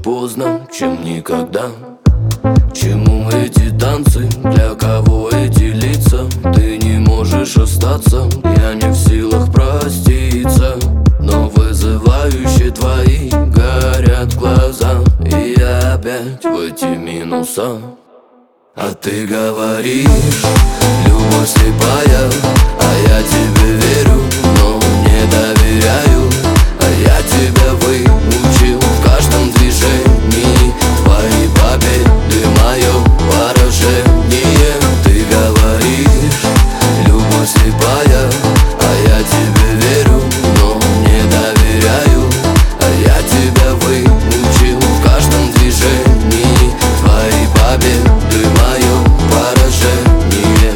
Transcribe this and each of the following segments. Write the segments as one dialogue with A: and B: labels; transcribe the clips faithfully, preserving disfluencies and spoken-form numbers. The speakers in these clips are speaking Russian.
A: поздно, чем никогда. К чему эти танцы, для кого эти лица? Ты не можешь остаться, я не в силах проститься. Но вызывающие твои горят глаза, и я опять в эти минуса. А ты говоришь, любовь слепая, а я тебе верю, но не доверяю. А я тебя выучил в каждом движении, твои победы, мое поражение. Ты говоришь, любовь слепая, а я тебе верю, но не доверяю. А я тебя выучил в каждом движении, твои победы, мое поражение.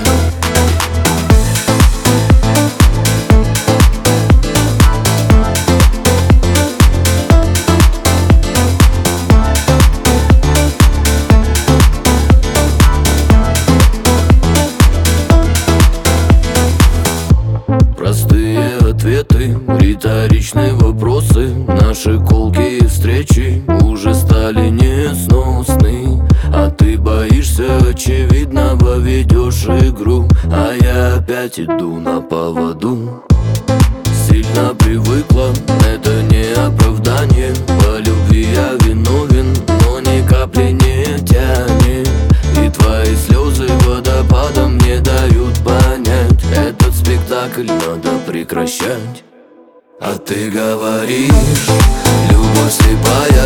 A: Простые ответы, риторичные вопросы, наши колкие встречи уже стали несносны. А ты боишься очевидного, ведешь игру, а я опять иду на поводу. Сильно привыкла, это не оправдание. По любви я виновен, но ни капли не тянет. И твои слезы водопадом не дают понять, этот спектакль надо прекращать. А ты говоришь, любовь слепая,